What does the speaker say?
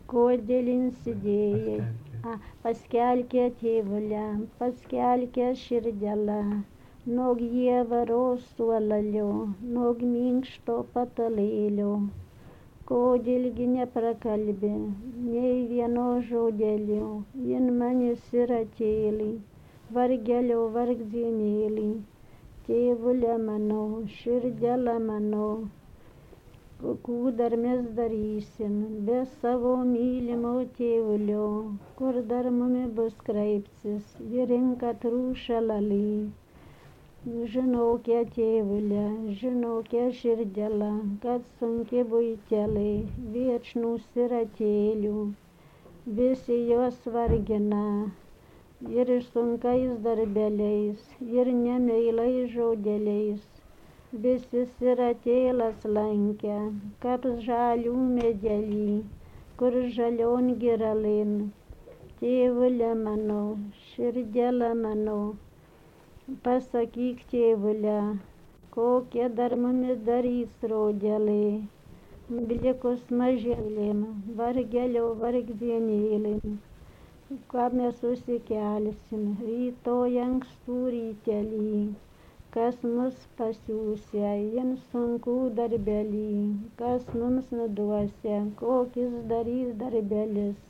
Kodėl insidėjai? Paskelkė tėvulę, paskelkė širdėlą, nog jievaros suolalio, nog minkšto patalėlio. Kodėlgi neprakalbė, nei vieno žodelio, jin mane siratėlį, vargelio vargdienėlį. Tėvulė mano, širdėlė mano, kokių dar mes darysim, be savo mylimo tėvulio, kur dar mumi bus kreipsis, į rinką trūšalalį. Žinokia tėvulė, žinokia širdėlė, kad sunki buitelė, viečnų siratėlių, visi jos vargina, ir sunkais darbeliais, ir nemeilais žodeliais, visi siratėlas lankia, kaip žalių medelį, kur žalion giralin. Tėvulė mano, širdėlė mano, pasakyk tėvulė, kokie dar mumi darys rodėlė, likus mažėlėm, vargelio vargdienėlėm, ką mes susikelsim, rytoj ankstų rytelį, kas mus pasiūsia, jin sunkų darbelį, kas mums nuduosia, kokis darys darbelis.